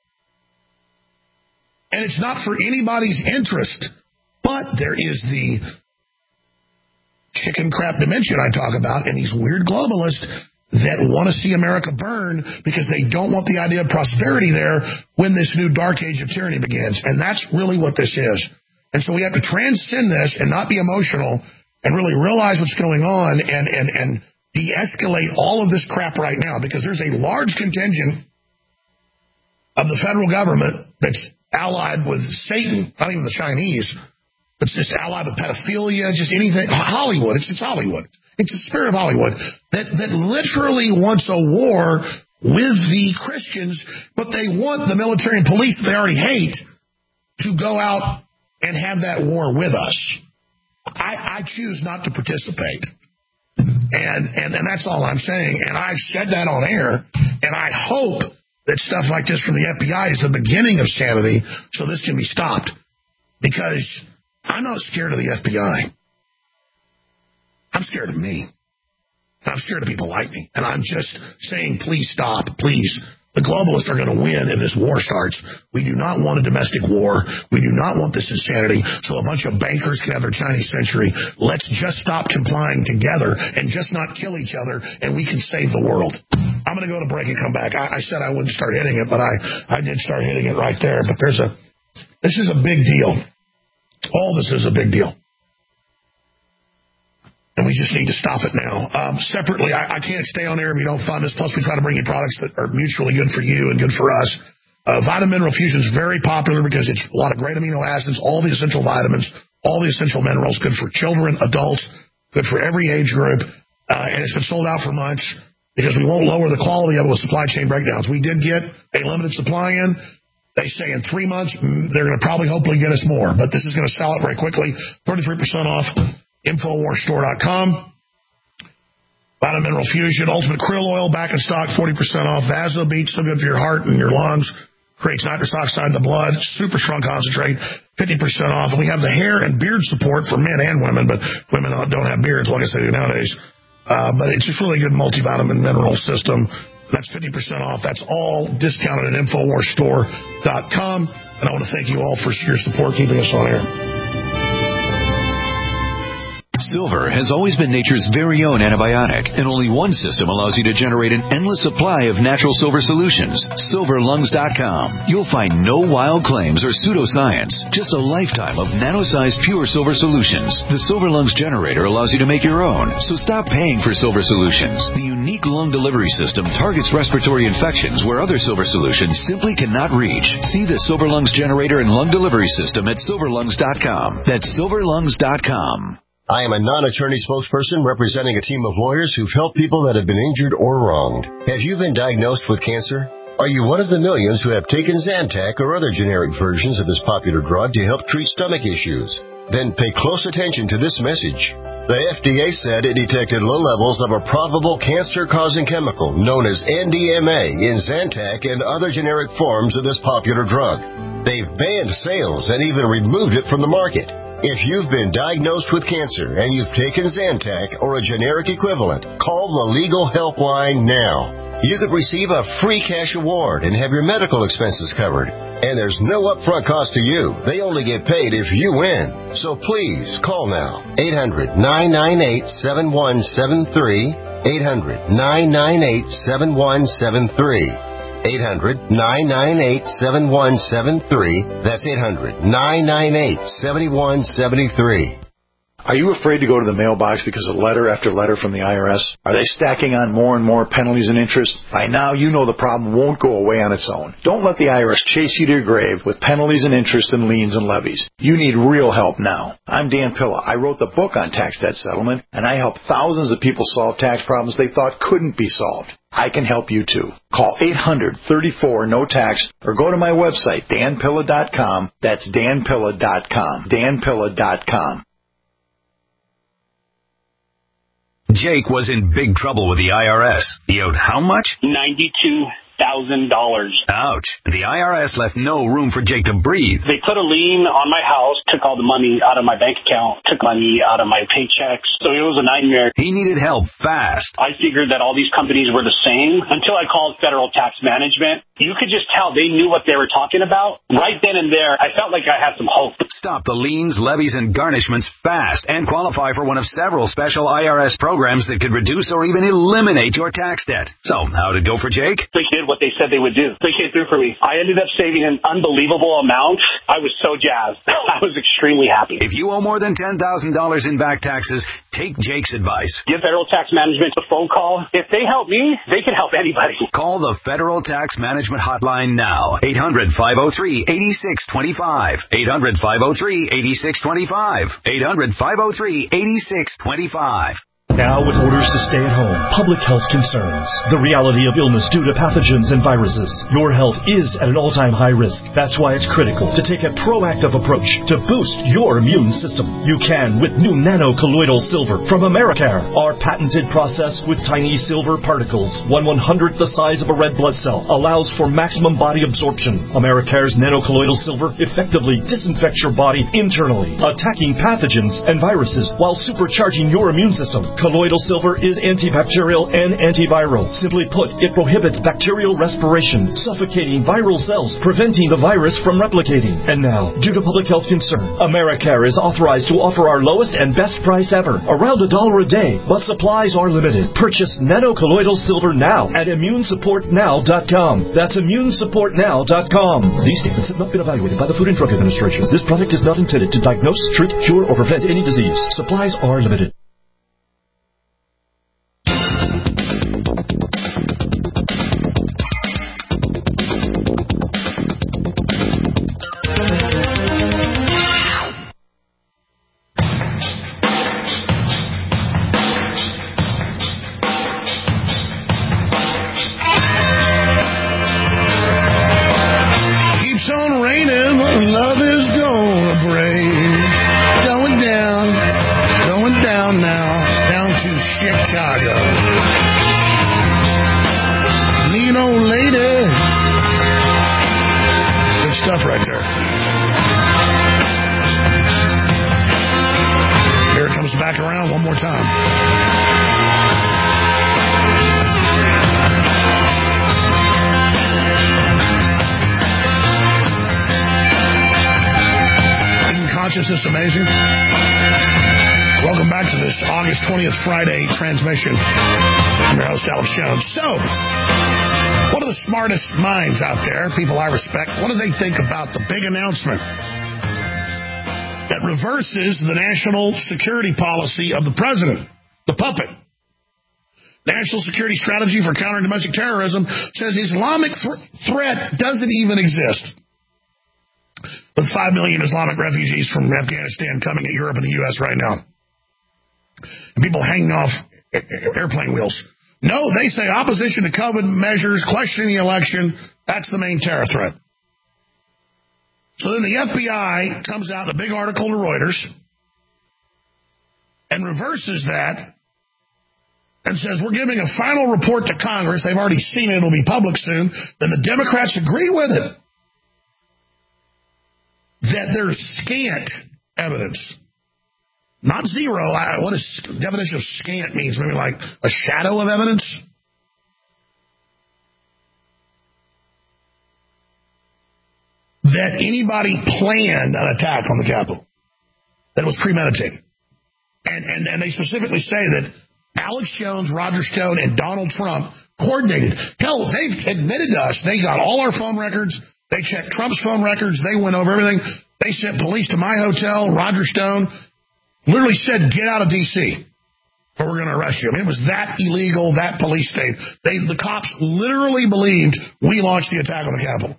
And it's not for anybody's interest. But there is the chicken crap dimension I talk about and these weird globalists that want to see America burn because they don't want the idea of prosperity there when this new dark age of tyranny begins. And that's really what this is. And so we have to transcend this and not be emotional and really realize what's going on and de-escalate all of this crap right now because there's a large contingent of the federal government that's allied with Satan, not even the Chinese, but it's just allied with pedophilia, just anything. Hollywood, it's Hollywood. It's the spirit of Hollywood that literally wants a war with the Christians, but they want the military and police that they already hate to go out and have that war with us. I choose not to participate. And that's all I'm saying. And I've said that on air, and I hope that stuff like this from the FBI is the beginning of sanity so this can be stopped. Because I'm not scared of the FBI. I'm scared of me. I'm scared of people like me. And I'm just saying, please stop, please. The globalists are going to win if this war starts. We do not want a domestic war. We do not want this insanity so a bunch of bankers can have their Chinese century. Let's just stop complying together and just not kill each other, and we can save the world. I'm going to go to break and come back. I said I wouldn't start hitting it, but I did start hitting it right there. But this is a big deal. All this is a big deal. And we just need to stop it now. Separately, I can't stay on air if you don't fund us. Plus, we try to bring you products that are mutually good for you and good for us. Vitamin Mineral Fusion is very popular because it's a lot of great amino acids, all the essential vitamins, all the essential minerals, good for children, adults, good for every age group. And it's been sold out for months because we won't lower the quality of it with supply chain breakdowns. We did get a limited supply in. They say in 3 months, they're going to probably hopefully get us more. But this is going to sell it very quickly. 33% off. InfoWarsStore.com. Vitamin Mineral Fusion, Ultimate Krill Oil, back in stock, 40% off. VasoBeat, so good for your heart and your lungs. Creates nitrous oxide in the blood. Super strong concentrate, 50% off. And we have the hair and beard support for men and women, but women don't have beards like I say nowadays. But it's just really good multivitamin mineral system. That's 50% off. That's all discounted at InfoWarsStore.com. And I want to thank you all for your support keeping us on air. Silver has always been nature's very own antibiotic, and only one system allows you to generate an endless supply of natural silver solutions. SilverLungs.com. You'll find no wild claims or pseudoscience, just a lifetime of nano-sized pure silver solutions. The Silver Lungs generator allows you to make your own, so stop paying for silver solutions. The unique lung delivery system targets respiratory infections where other silver solutions simply cannot reach. See the Silver Lungs generator and lung delivery system at SilverLungs.com. That's SilverLungs.com. I am a non-attorney spokesperson representing a team of lawyers who've helped people that have been injured or wronged. Have you been diagnosed with cancer? Are you one of the millions who have taken Zantac or other generic versions of this popular drug to help treat stomach issues? Then pay close attention to this message. The FDA said it detected low levels of a probable cancer-causing chemical known as NDMA in Zantac and other generic forms of this popular drug. They've banned sales and even removed it from the market. If you've been diagnosed with cancer and you've taken Zantac or a generic equivalent, call the Legal Helpline now. You could receive a free cash award and have your medical expenses covered. And there's no upfront cost to you. They only get paid if you win. So please call now. 800-998-7173. 800-998-7173. 800-998-7173. That's 800-998-7173. Are you afraid to go to the mailbox because of letter after letter from the IRS? Are they stacking on more and more penalties and interest? By now, you know the problem won't go away on its own. Don't let the IRS chase you to your grave with penalties and interest and liens and levies. You need real help now. I'm Dan Pilla. I wrote the book on tax debt settlement, and I help thousands of people solve tax problems they thought couldn't be solved. I can help you too. Call 800-34-NO-TAX or go to my website, danpilla.com. That's danpilla.com. danpilla.com. Jake was in big trouble with the IRS. He owed how much? $92,000. Ouch. The IRS left no room for Jake to breathe. They put a lien on my house, took all the money out of my bank account, took money out of my paychecks. So it was a nightmare. He needed help fast. I figured that all these companies were the same until I called Federal Tax Management. You could just tell they knew what they were talking about. Right then and there, I felt like I had some hope. Stop the liens, levies, and garnishments fast and qualify for one of several special IRS programs that could reduce or even eliminate your tax debt. So, how did it go for Jake? They did what they said they would do. They came through for me. I ended up saving an unbelievable amount. I was so jazzed. I was extremely happy. If you owe more than $10,000 in back taxes, take Jake's advice. Give Federal Tax Management a phone call. If they help me, they can help anybody. Call the Federal Tax Management hotline now. 800-503-8625. 800-503-8625. 800-503-8625. Now, with orders to stay at home, public health concerns, the reality of illness due to pathogens and viruses, your health is at an all-time high risk. That's why it's critical to take a proactive approach to boost your immune system. You can with new nano-colloidal silver from Americare. Our patented process with tiny silver particles, 1/100th the size of a red blood cell, allows for maximum body absorption. Americare's nano-colloidal silver effectively disinfects your body internally, attacking pathogens and viruses while supercharging your immune system. Colloidal silver is antibacterial and antiviral. Simply put, it prohibits bacterial respiration, suffocating viral cells, preventing the virus from replicating. And now, due to public health concern, Americare is authorized to offer our lowest and best price ever, around $1 a day, but supplies are limited. Purchase nano-colloidal silver now at immunesupportnow.com. That's immunesupportnow.com. These statements have not been evaluated by the Food and Drug Administration. This product is not intended to diagnose, treat, cure, or prevent any disease. Supplies are limited. Consciousness amazing? Welcome back to this August 20th Friday transmission. I'm your host, Alex Jones. So, one of the smartest minds out there, people I respect, what do they think about the big announcement that reverses the national security policy of the president, the puppet? National Security Strategy for Countering Domestic Terrorism says Islamic threat doesn't even exist. With 5 million Islamic refugees from Afghanistan coming at Europe and the U.S. right now. And people hanging off airplane wheels. No, they say opposition to COVID measures, questioning the election, that's the main terror threat. So then the FBI comes out in a big article to Reuters and reverses that and says, we're giving a final report to Congress. They've already seen it. It'll be public soon. Then the Democrats agree with it. That there's scant evidence. Not zero. What is the definition of scant means? Maybe like a shadow of evidence? That anybody planned an attack on the Capitol. That it was premeditated. And they specifically say that Alex Jones, Roger Stone, and Donald Trump Coordinated. Hell, they've admitted to us. They got all our phone records. They checked Trump's phone records. They went over everything. They sent police to my hotel. Roger Stone literally said, get out of D.C. or we're going to arrest you. I mean, it was that illegal, that police state. The cops literally believed we launched the attack on the Capitol.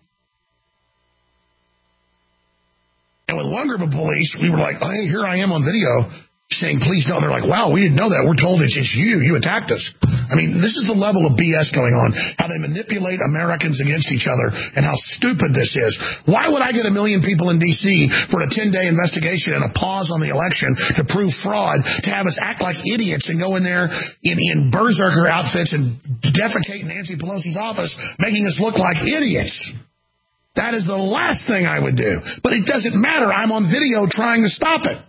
And with one group of police, we were like, hey, here I am on video saying, please don't. They're like, wow, we didn't know that. We're told it's you. You attacked us. I mean, this is the level of BS going on, how they manipulate Americans against each other and how stupid this is. Why would I get 1 million people in D.C. for a 10-day investigation and a pause on the election to prove fraud, to have us act like idiots and go in there in berserker outfits and defecate in Nancy Pelosi's office, making us look like idiots? That is the last thing I would do. But it doesn't matter. I'm on video trying to stop it.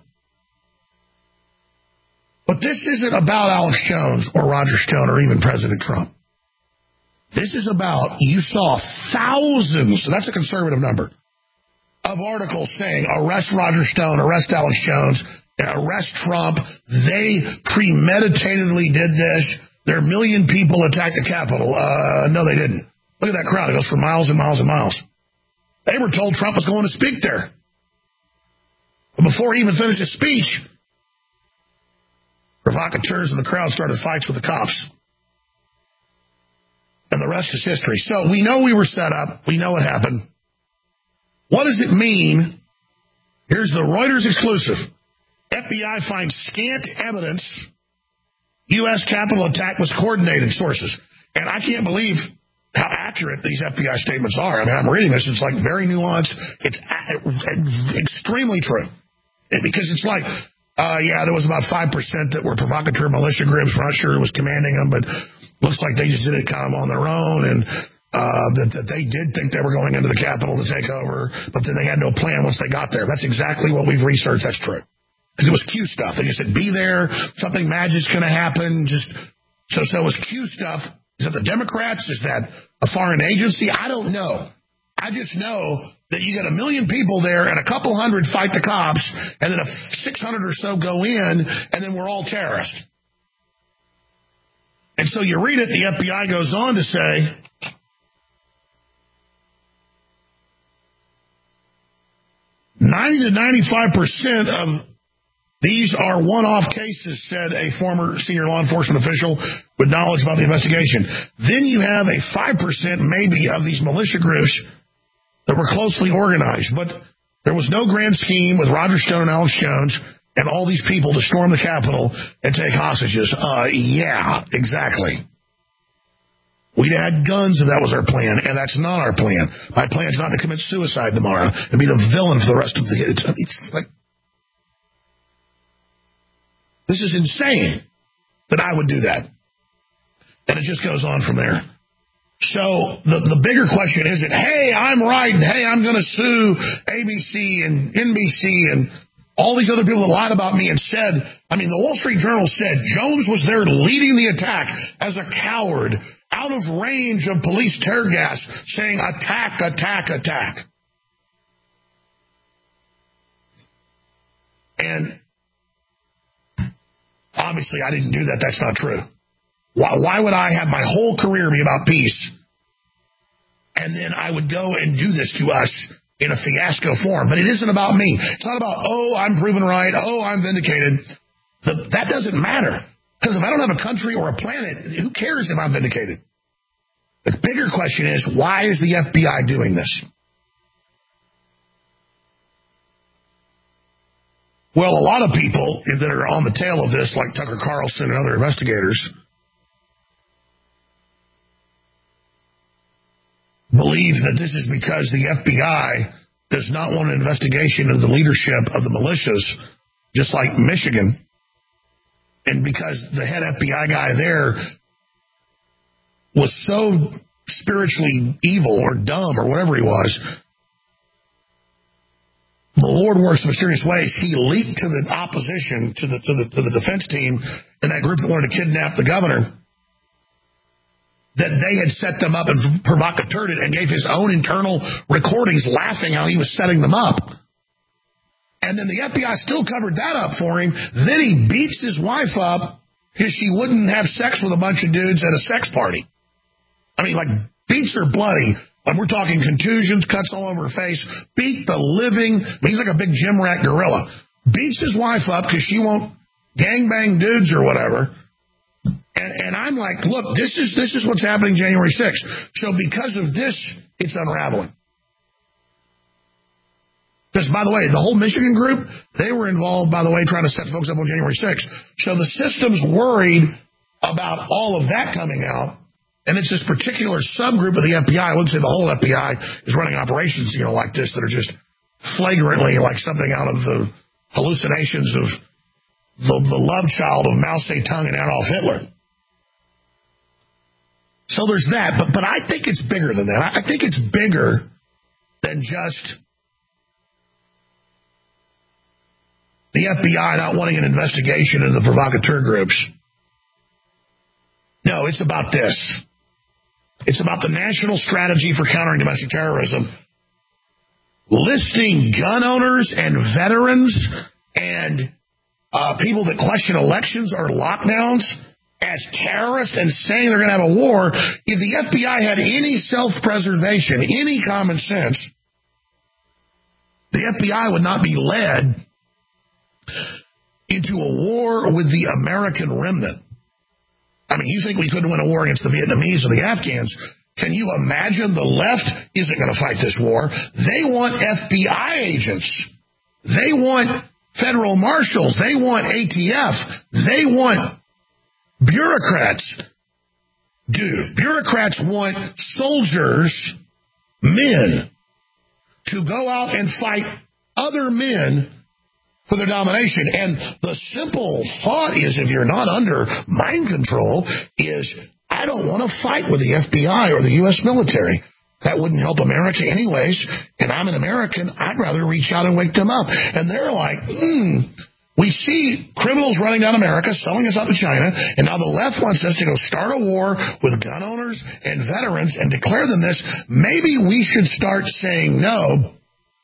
But this isn't about Alex Jones or Roger Stone or even President Trump. This is about, you saw thousands, that's a conservative number, of articles saying arrest Roger Stone, arrest Alex Jones, arrest Trump. They premeditatedly did this. Their 1 million people attacked the Capitol. No, they didn't. Look at that crowd. It goes for miles and miles and miles. They were told Trump was going to speak there. But before he even finished his speech, provocateurs in the crowd started fights with the cops. And the rest is history. So we know we were set up. We know what happened. What does it mean? Here's the Reuters exclusive. FBI finds scant evidence U.S. Capitol attack was coordinated, sources. And I can't believe how accurate these FBI statements are. I mean, I'm reading this. It's like very nuanced. It's extremely true. Because it's like, there was about 5% that were provocateur militia groups. We're not sure who was commanding them, but looks like they just did it kind of on their own, and that they did think they were going into the Capitol to take over, but then they had no plan once they got there. That's exactly what we've researched. That's true. Because it was Q stuff. They just said, be there, something magic's going to happen. So it was Q stuff. Is that the Democrats? Is that a foreign agency? I don't know. I just know that you got 1 million people there and a couple hundred fight the cops, and then 600 or so go in, and then we're all terrorists. And so you read it, the FBI goes on to say, "90 to 95% of these are one-off cases," said a former senior law enforcement official with knowledge about the investigation. Then you have a 5% maybe of these militia groups that were closely organized. But there was no grand scheme with Roger Stone and Alex Jones and all these people to storm the Capitol and take hostages. Yeah, exactly. We'd had guns if that was our plan, and that's not our plan. My plan is not to commit suicide tomorrow and be the villain for the rest of the... It's like... This is insane that I would do that. And it just goes on from there. So the bigger question isn't, hey, I'm right, and hey, I'm going to sue ABC and NBC and all these other people that lied about me and said, I mean, the Wall Street Journal said Jones was there leading the attack as a coward, out of range of police tear gas, saying attack, attack, attack. And obviously I didn't do that. That's not true. Why would I have my whole career be about peace, and then I would go and do this to us in a fiasco form? But it isn't about me. It's not about, oh, I'm proven right, oh, I'm vindicated. That doesn't matter. Because if I don't have a country or a planet, who cares if I'm vindicated? The bigger question is, why is the FBI doing this? Well, a lot of people that are on the tail of this, like Tucker Carlson and other investigators, believe that this is because the FBI does not want an investigation of the leadership of the militias, just like Michigan, and because the head FBI guy there was so spiritually evil or dumb or whatever he was, the Lord works in mysterious ways. He leaked to the opposition, to the defense team, and that group that wanted to kidnap the governor, that they had set them up and provocateured it and gave his own internal recordings laughing how he was setting them up. And then the FBI still covered that up for him. Then he beats his wife up because she wouldn't have sex with a bunch of dudes at a sex party. I mean, like, beats her bloody. And we're talking contusions, cuts all over her face. Beat the living, he's like a big gym rat gorilla. Beats his wife up because she won't gangbang dudes or whatever. And I'm like, look, this is what's happening January 6th. So because of this, it's unraveling. Because, by the way, the whole Michigan group, they were involved, by the way, trying to set folks up on January 6th. So the system's worried about all of that coming out. And it's this particular subgroup of the FBI. I wouldn't say the whole FBI is running operations, like this that are just flagrantly like something out of the hallucinations of the love child of Mao Zedong and Adolf Hitler. So there's that. But I think it's bigger than that. I think it's bigger than just the FBI not wanting an investigation into the provocateur groups. No, it's about this. It's about the national strategy for countering domestic terrorism, listing gun owners and veterans and people that question elections or lockdowns as terrorists and saying they're going to have a war. If the FBI had any self-preservation, any common sense, the FBI would not be led into a war with the American remnant. I mean, you think we couldn't win a war against the Vietnamese or the Afghans? Can you imagine the left isn't going to fight this war? They want FBI agents. They want federal marshals. They want ATF. They want bureaucrats. Dude, bureaucrats want soldiers, men, to go out and fight other men for their domination. And the simple thought is, if you're not under mind control, is I don't want to fight with the FBI or the U.S. military. That wouldn't help America anyways. And I'm an American. I'd rather reach out and wake them up. And they're like, we see criminals running down America, selling us out to China, and now the left wants us to go start a war with gun owners and veterans and declare them this. Maybe we should start saying no.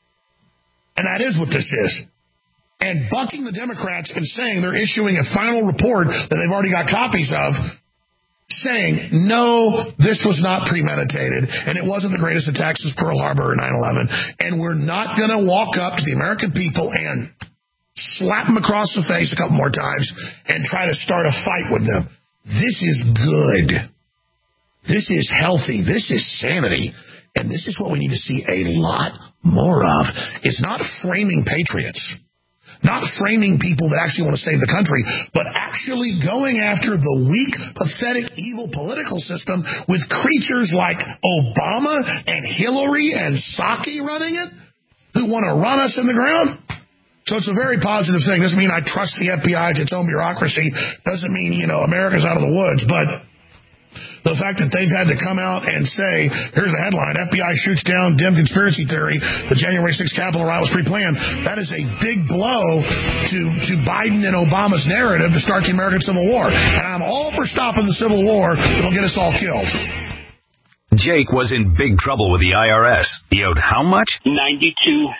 And that is what this is. And bucking the Democrats and saying they're issuing a final report that they've already got copies of, saying, no, this was not premeditated, and it wasn't the greatest attacks since Pearl Harbor or 9/11, and we're not going to walk up to the American people and slap them across the face a couple more times and try to start a fight with them. This is good. This is healthy. This is sanity. And this is what we need to see a lot more of. It's not framing patriots. Not framing people that actually want to save the country, but actually going after the weak, pathetic, evil political system with creatures like Obama and Hillary and Psaki running it, who want to run us in the ground. So it's a very positive thing. Doesn't mean I trust the FBI. It's its own bureaucracy. Doesn't mean, America's out of the woods. But the fact that they've had to come out and say, here's the headline, FBI shoots down dim conspiracy theory, the January 6th Capitol riot was pre-planned. That is a big blow to Biden and Obama's narrative to start the American Civil War. And I'm all for stopping the Civil War. It'll get us all killed. Jake was in big trouble with the IRS. He owed how much? $92,000.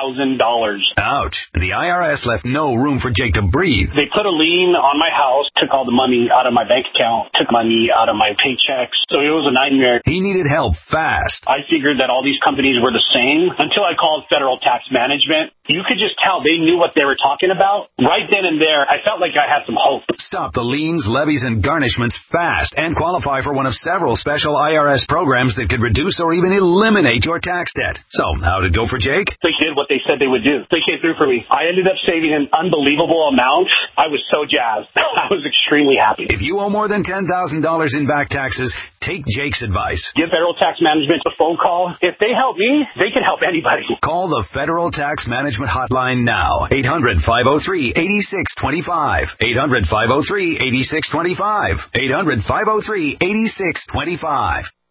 Ouch. The IRS left no room for Jake to breathe. They put a lien on my house, took all the money out of my bank account, took money out of my paychecks. So it was a nightmare. He needed help fast. I figured that all these companies were the same until I called Federal Tax Management. You could just tell they knew what they were talking about. Right then and there, I felt like I had some hope. Stop the liens, levies, and garnishments fast and qualify for one of several special IRS programs that could reduce or even eliminate your tax debt. So, how'd it go for Jake? They did what they said they would do. They came through for me. I ended up saving an unbelievable amount. I was so jazzed. I was extremely happy. If you owe more than $10,000 in back taxes, take Jake's advice. Give Federal Tax Management a phone call. If they help me, they can help anybody. Call the Federal Tax Management Hotline now. 800-503-8625. 800-503-8625. 800-503-8625.